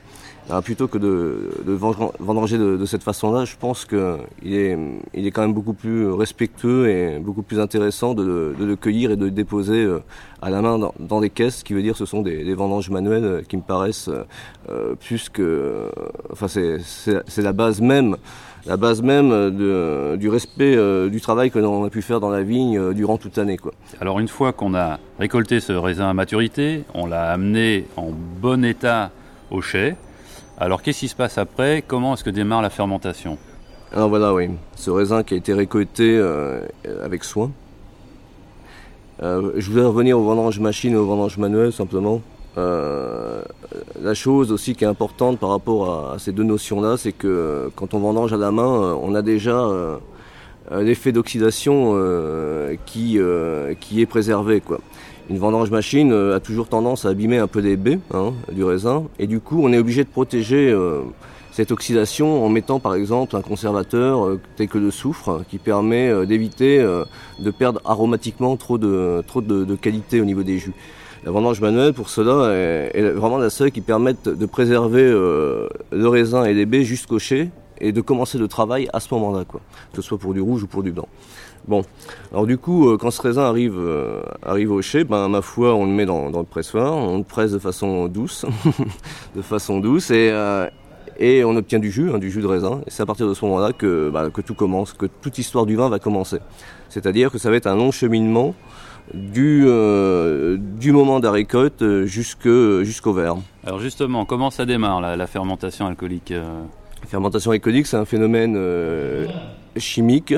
Alors, plutôt que de, de vendanger de, de cette façon-là, je pense qu'il est, il est quand même beaucoup plus respectueux et beaucoup plus intéressant de, de le cueillir et de le déposer à la main dans, dans des caisses, ce qui veut dire que ce sont des, des vendanges manuelles qui me paraissent euh, plus que... Enfin, c'est, c'est, c'est la base même, la base même de, du respect euh, du travail que l'on a pu faire dans la vigne euh, durant toute l'année, quoi. Alors, une fois qu'on a récolté ce raisin à maturité, on l'a amené en bon état au chai. Alors, qu'est-ce qui se passe après? Comment est-ce que démarre la fermentation? Alors voilà, oui. Ce raisin qui a été récolté euh, avec soin. Euh, je voulais revenir aux vendanges machines et aux vendanges manuelles, simplement. Euh, la chose aussi qui est importante par rapport à, à ces deux notions-là, c'est que quand on vendange à la main, on a déjà euh, l'effet d'oxydation euh, qui, euh, qui est préservé, quoi. Une vendange machine euh, a toujours tendance à abîmer un peu les baies, hein, du raisin, et du coup on est obligé de protéger euh, cette oxydation en mettant par exemple un conservateur euh, tel que le soufre, qui permet euh, d'éviter euh, de perdre aromatiquement trop de, trop de, de qualité au niveau des jus. La vendange manuelle pour cela est, est vraiment la seule qui permette de préserver euh, le raisin et les baies jusqu'au chai et de commencer le travail à ce moment-là, quoi, que ce soit pour du rouge ou pour du blanc. Bon, alors du coup, quand ce raisin arrive, euh, arrive au chai, ben ma foi, on le met dans, dans le pressoir, on le presse de façon douce, de façon douce, et, euh, et on obtient du jus, hein, du jus de raisin. Et c'est à partir de ce moment-là que, bah, que tout commence, que toute histoire du vin va commencer. C'est-à-dire que ça va être un long cheminement du, euh, du moment de la récolte jusque, jusqu'au verre. Alors justement, comment ça démarre la, la fermentation alcoolique? euh... La fermentation alcoolique, c'est un phénomène euh, chimique,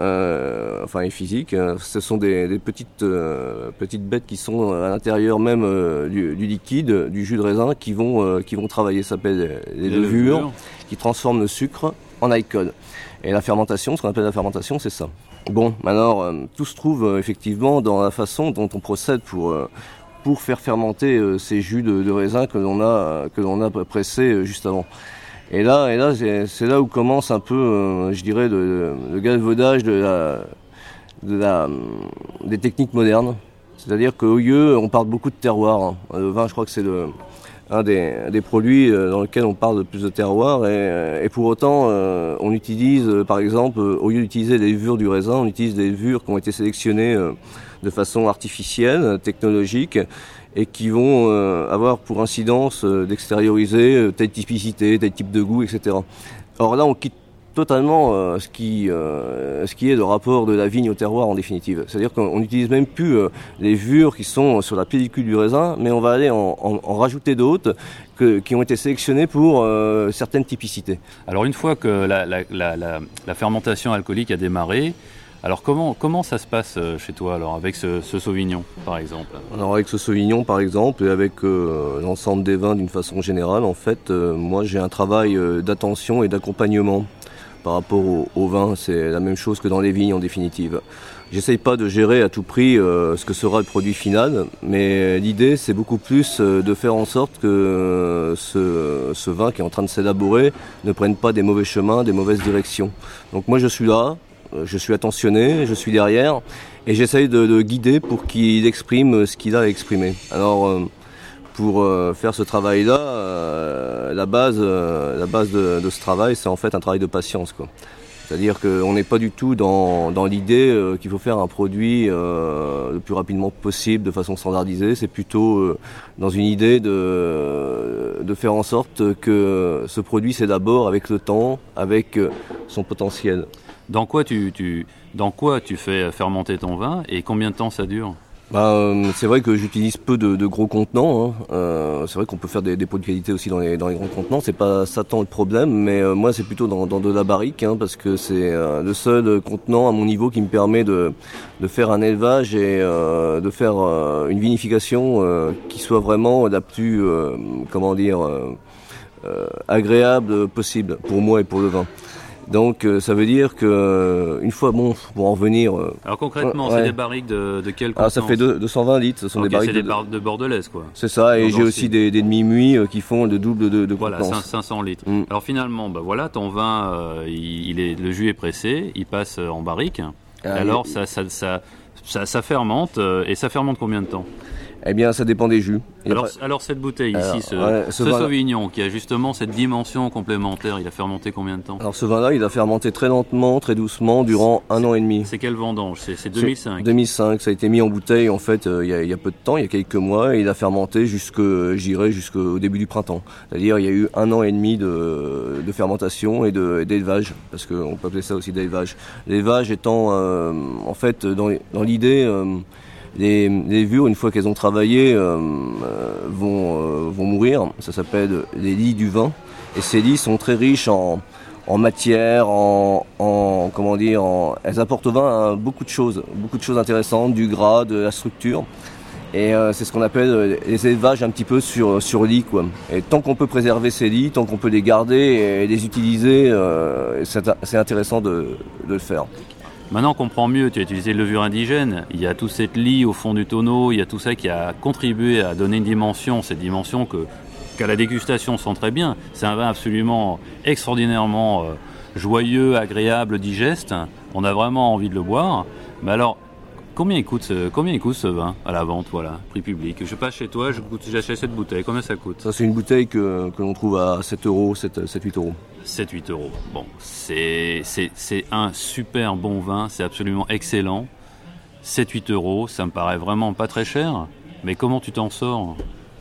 euh, enfin et physique. Ce sont des, des petites, euh, petites bêtes qui sont à l'intérieur même euh, du, du liquide, du jus de raisin, qui vont, euh, qui vont travailler. Ça s'appelle les, les levures, levures, qui transforment le sucre en alcool. Et la fermentation, ce qu'on appelle la fermentation, c'est ça. Bon, alors, euh, tout se trouve euh, effectivement dans la façon dont on procède pour... Euh, pour faire fermenter euh, ces jus de, de raisin que l'on a, que l'on a pressés euh, juste avant. Et là, et là c'est, c'est là où commence un peu, euh, je dirais, le, le galvaudage de la, de la, des techniques modernes. C'est-à-dire qu'au lieu, on parle beaucoup de terroir. Hein. Le vin, je crois que c'est le, un des, des produits dans lesquels on parle de plus de terroir. Et, et pour autant, euh, on utilise, par exemple, au lieu d'utiliser les levures du raisin, on utilise des levures qui ont été sélectionnées euh, de façon artificielle, technologique, et qui vont euh, avoir pour incidence euh, d'extérioriser euh, telle typicité, tel type de goût, et cetera. Or là, on quitte totalement euh, ce qui euh, ce qui est le rapport de la vigne au terroir en définitive. C'est-à-dire qu'on n'utilise même plus euh, les levures qui sont sur la pellicule du raisin, mais on va aller en, en, en rajouter d'autres que, qui ont été sélectionnées pour euh, certaines typicités. Alors une fois que la, la, la, la, la fermentation alcoolique a démarré, alors comment, comment ça se passe chez toi alors avec ce, ce Sauvignon par exemple? Alors avec ce Sauvignon par exemple et avec euh, l'ensemble des vins d'une façon générale, en fait, euh, moi j'ai un travail euh, d'attention et d'accompagnement par rapport au, au vin. C'est la même chose que dans les vignes en définitive. J'essaye pas de gérer à tout prix euh, ce que sera le produit final, mais l'idée c'est beaucoup plus euh, de faire en sorte que euh, ce, ce vin qui est en train de s'élaborer ne prenne pas des mauvais chemins, des mauvaises directions. Donc moi je suis là. Je suis attentionné, je suis derrière et j'essaye de le guider pour qu'il exprime ce qu'il a à exprimer. Alors euh, pour euh, faire ce travail-là, euh, la base, euh, la base de, de ce travail, c'est en fait un travail de patience, quoi. C'est-à-dire qu'on n'est pas du tout dans, dans l'idée euh, qu'il faut faire un produit euh, le plus rapidement possible, de façon standardisée. C'est plutôt euh, dans une idée de, de faire en sorte que ce produit s'élabore avec le temps, avec euh, son potentiel. Dans quoi tu, tu, dans quoi tu fais fermenter ton vin et combien de temps ça dure? Bah, euh, c'est vrai que j'utilise peu de, de gros contenants. Hein. Euh, c'est vrai qu'on peut faire des dépôts de qualité aussi dans les, dans les grands contenants. C'est pas ça tant le problème, mais euh, moi c'est plutôt dans, dans de la barrique, hein, parce que c'est euh, le seul contenant à mon niveau qui me permet de, de faire un élevage et euh, de faire euh, une vinification euh, qui soit vraiment la plus, euh, comment dire, euh, euh, agréable possible pour moi et pour le vin. Donc euh, ça veut dire que euh, une fois bon pour en revenir. Euh, Alors concrètement, ouais. C'est des barriques de, de quelle contenance? Alors ça fait deux cent vingt litres. Ce sont okay, des barriques c'est de, des barriques de bordelaise quoi. C'est ça. Et j'ai aussi des, des demi-muits euh, qui font le double de, de voilà, contenance. cinq cents litres. Mm. Alors finalement, bah voilà, ton vin, euh, il, il est, le jus est pressé, il passe en barrique. Ah, alors oui. ça, ça, ça, ça, ça fermente euh, et ça fermente combien de temps? Eh bien, ça dépend des jus. Alors, alors cette bouteille alors, ici, ce, ouais, ce ce vin- Sauvignon, qui a justement cette dimension complémentaire, il a fermenté combien de temps? Alors ce vin-là, il a fermenté très lentement, très doucement, durant un an et demi. C'est quelle vendange? C'est c'est deux mille cinq. C'est deux mille cinq, ça a été mis en bouteille en fait euh, il, y a, il y a peu de temps, il y a quelques mois, et il a fermenté jusque, je dirais, jusqu'au début du printemps. C'est-à-dire il y a eu un an et demi de, de fermentation et de, et d'élevage, parce qu'on peut appeler ça aussi d'élevage. L'élevage étant euh, en fait dans, dans l'idée... Euh, Les, les levures, une fois qu'elles ont travaillé, euh, vont, euh, vont mourir. Ça s'appelle les lies du vin. Et ces lies sont très riches en, en matière, en, en comment dire, en, elles apportent au vin hein, beaucoup de choses, beaucoup de choses intéressantes, du gras, de la structure. Et euh, c'est ce qu'on appelle les élevages un petit peu sur sur lit, quoi. Et tant qu'on peut préserver ces lits, tant qu'on peut les garder et les utiliser, euh, c'est, c'est intéressant de, de le faire. Maintenant on comprend mieux, tu as utilisé levure indigène, il y a toute cette lie au fond du tonneau, il y a tout ça qui a contribué à donner une dimension, cette dimension que, qu'à la dégustation on sent très bien. C'est un vin absolument extraordinairement euh, joyeux, agréable, digeste, on a vraiment envie de le boire. Mais alors, combien il coûte ce, combien il coûte ce vin à la vente, voilà, prix public? Je passe chez toi, je goûte, j'achète cette bouteille, combien ça coûte? Ça c'est une bouteille que, que l'on trouve à sept euros, sept à huit euros. sept à huit euros. Bon, c'est, c'est, c'est un super bon vin, c'est absolument excellent. sept à huit euros, ça me paraît vraiment pas très cher. Mais comment tu t'en sors?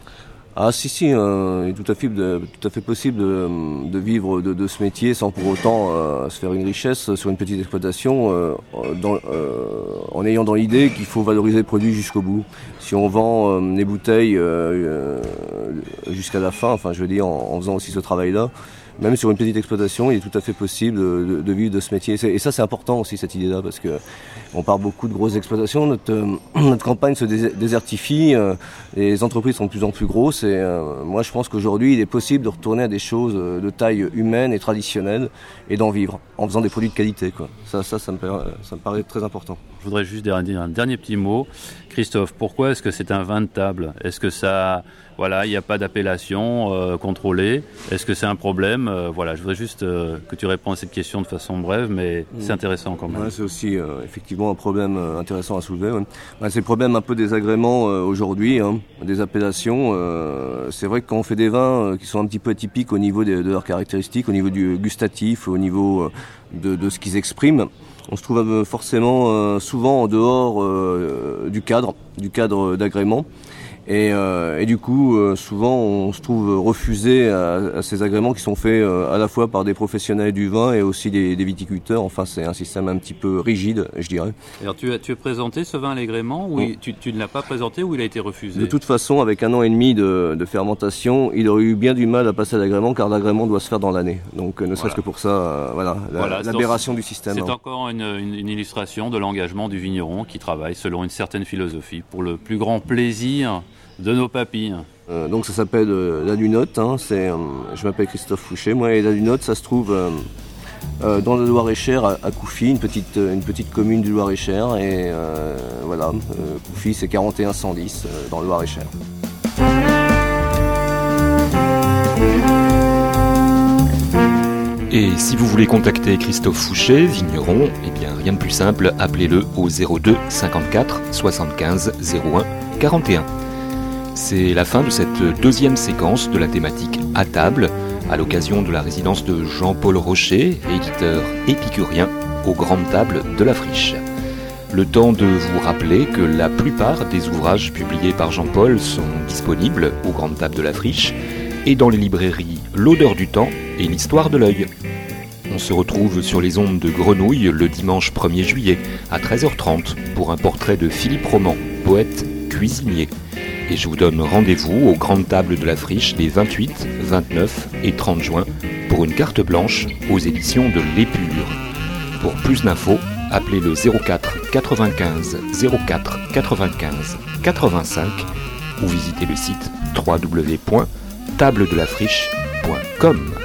Ah si si, euh, il est tout à fait, de, tout à fait possible de, de vivre de, de ce métier sans pour autant euh, se faire une richesse sur une petite exploitation, euh, dans, euh, en ayant dans l'idée qu'il faut valoriser le produit jusqu'au bout. Si on vend euh, les bouteilles euh, euh, jusqu'à la fin, enfin je veux dire en, en faisant aussi ce travail-là, même sur une petite exploitation, il est tout à fait possible de, de, de vivre de ce métier. Et ça, c'est important aussi, cette idée-là, parce que on parle beaucoup de grosses exploitations. Notre, euh, notre campagne se dés- désertifie, euh, les entreprises sont de plus en plus grosses. Et euh, moi, je pense qu'aujourd'hui, il est possible de retourner à des choses de taille humaine et traditionnelle et d'en vivre, en faisant des produits de qualité, quoi. Ça, ça, ça me paraît, ça me paraît très important. Je voudrais juste dire un dernier petit mot. Christophe, pourquoi est-ce que c'est un vin de table? Est-ce que ça, voilà, il n'y a pas d'appellation euh, contrôlée? Est-ce que c'est un problème? euh, Voilà, je voudrais juste euh, que tu répondes à cette question de façon brève, mais mmh. c'est intéressant quand même. Ouais, c'est aussi euh, effectivement un problème euh, intéressant à soulever. Ouais. Ouais, c'est le problème un peu des agréments euh, aujourd'hui, hein, des appellations. Euh, c'est vrai que quand on fait des vins euh, qui sont un petit peu atypiques au niveau des, de leurs caractéristiques, au niveau du gustatif, au niveau euh, de, de ce qu'ils expriment, on se trouve forcément euh, souvent en dehors euh, du cadre, du cadre d'agrément. Et, euh, et du coup, euh, souvent, on se trouve refusé à, à ces agréments qui sont faits euh, à la fois par des professionnels du vin et aussi des, des viticulteurs. Enfin, c'est un système un petit peu rigide, je dirais. Alors, tu as, tu as présenté ce vin à l'agrément ou il, tu, tu ne l'as pas présenté ou il a été refusé? De toute façon, avec un an et demi de, de fermentation, il aurait eu bien du mal à passer à l'agrément, car l'agrément doit se faire dans l'année. Donc, ne serait-ce voilà. que pour ça, euh, voilà, la, voilà l'aberration donc, du système. C'est hein. encore une, une, une illustration de l'engagement du vigneron qui travaille selon une certaine philosophie pour le plus grand plaisir de nos papilles. Euh, donc ça s'appelle euh, la Lunotte, hein, c'est, euh, je m'appelle Christophe Fouché, moi, et la Lunotte ça se trouve euh, euh, dans le Loir-et-Cher à, à Couffy, une petite, une petite commune du Loir-et-Cher, et euh, voilà, euh, Couffy c'est quarante et un cent dix euh, dans le Loir-et-Cher. Et si vous voulez contacter Christophe Fouché, vigneron, eh bien rien de plus simple, appelez-le au zéro deux cinquante-quatre soixante-quinze zéro un quarante et un. C'est la fin de cette deuxième séquence de la thématique à table, à l'occasion de la résidence de Jean-Paul Rocher, éditeur épicurien, aux grandes tables de la Friche. Le temps de vous rappeler que la plupart des ouvrages publiés par Jean-Paul sont disponibles aux grandes tables de la Friche et dans les librairies L'Odeur du Temps et L'Histoire de l'Œil. On se retrouve sur les ondes de Grenouille le dimanche premier juillet à treize heures trente pour un portrait de Philippe Roman, poète cuisinier. Et je vous donne rendez-vous aux grandes tables de la Friche les vingt-huit, vingt-neuf et trente juin pour une carte blanche aux éditions de L'Épure. Pour plus d'infos, appelez le zéro quatre quatre-vingt-quinze zéro quatre quatre-vingt-quinze quatre-vingt-cinq ou visitez le site w w w point table de la friche point com.